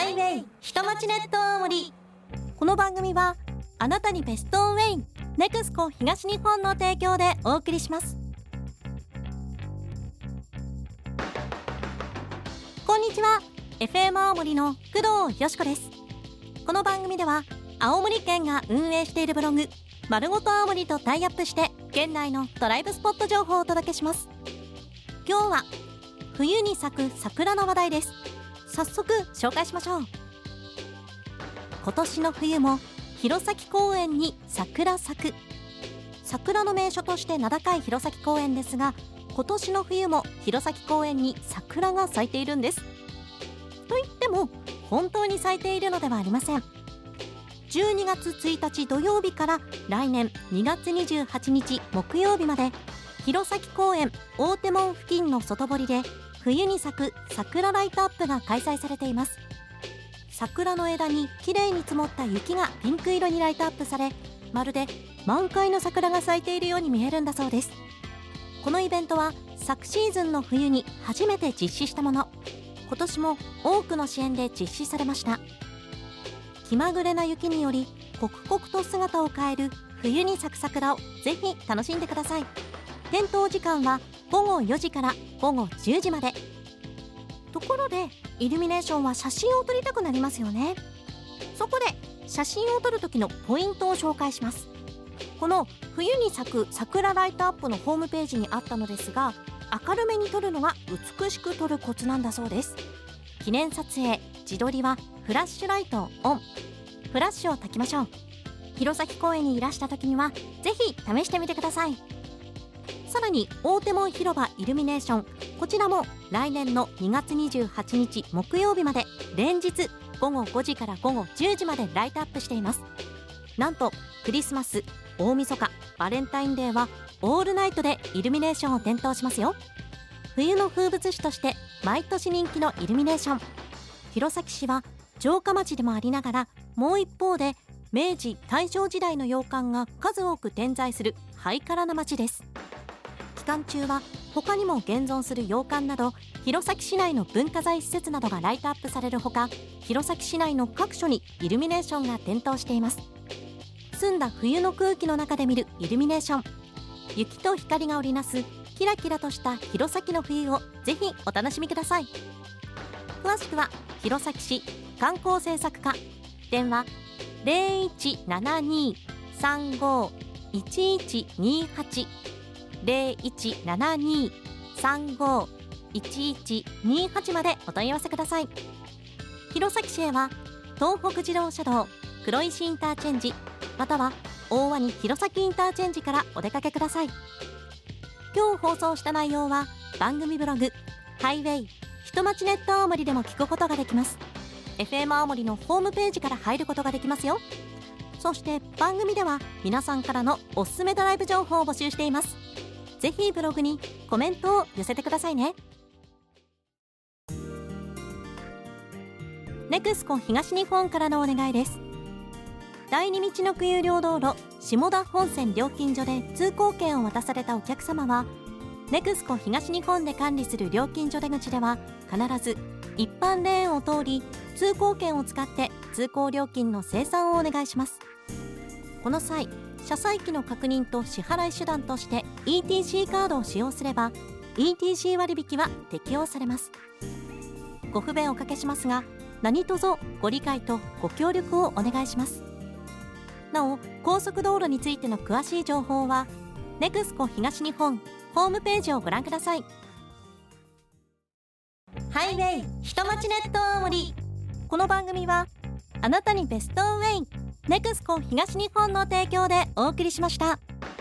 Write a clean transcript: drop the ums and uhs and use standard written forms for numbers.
イウェイ下町ネット青森。この番組はあなたにベストウェイネクスコ東日本の提供でお送りします。こんにちは、 FM 青森の工藤よしこです。この番組では青森県が運営しているブログまるごと青森とタイアップして県内のドライブスポット情報をお届けします。今日は冬に咲く桜の話題です。早速紹介しましょう。今年の冬も弘前公園に桜咲く。桜の名所として名高い弘前公園ですが、今年の冬も弘前公園に桜が咲いているんです。といっても本当に咲いているのではありません。12月1日土曜日から来年2月28日木曜日まで、弘前公園大手門付近の外堀で冬に咲く桜ライトアップが開催されています。桜の枝にきれいに積もった雪がピンク色にライトアップされ、まるで満開の桜が咲いているように見えるんだそうです。このイベントは昨シーズンの冬に初めて実施したもの。今年も多くの支援で実施されました。気まぐれな雪により刻々と姿を変える冬に咲く桜をぜひ楽しんでください。点灯時間は午後4時から午後10時まで。ところでイルミネーションは写真を撮りたくなりますよね。そこで写真を撮る時のポイントを紹介します。この冬に咲く桜ライトアップのホームページにあったのですが、明るめに撮るのが美しく撮るコツなんだそうです。記念撮影、自撮りはフラッシュライトをオン。フラッシュを焚きましょう。弘前公園にいらした時にはぜひ試してみてください。さらに大手門広場イルミネーション、こちらも来年の2月28日木曜日まで連日午後5時から午後10時までライトアップしています。なんとクリスマス、大晦日、バレンタインデーはオールナイトでイルミネーションを点灯しますよ。冬の風物詩として毎年人気のイルミネーション。弘前市は城下町でもありながら、もう一方で明治大正時代の洋館が数多く点在するハイカラな町です。期間中は他にも現存する洋館など弘前市内の文化財施設などがライトアップされるほか、弘前市内の各所にイルミネーションが点灯しています。澄んだ冬の空気の中で見るイルミネーション、雪と光が織りなすキラキラとした弘前の冬をぜひお楽しみください。詳しくは弘前市観光政策課、電話 0172-35-1128 0172-35-1128 までお問い合わせください。弘前市へは東北自動車道黒石インターチェンジ、または大鰐弘前インターチェンジからお出かけください。今日放送した内容は番組ブログハイウェイ下町ネット青森でも聞くことができます。 FM 青森のホームページから入ることができますよ。そして番組では皆さんからのおすすめドライブ情報を募集しています。ぜひブログにコメントを寄せてくださいね。ネクスコ東日本からのお願いです。第二道のく有料道路下田本線料金所で通行券を渡されたお客様は、ネクスコ東日本で管理する料金所出口では必ず一般レーンを通り通行券を使って通行料金の精算をお願いします。この際、車載機の確認と支払い手段として ETC カードを使用すれば ETC 割引は適用されます。ご不便をおかけしますが、何卒ご理解とご協力をお願いします。なお、高速道路についての詳しい情報はネクスコ東日本ホームページをご覧ください。ハイウェイ下町ネット青森。この番組はあなたにベストウェイネクスコ東日本の提供でお送りしました。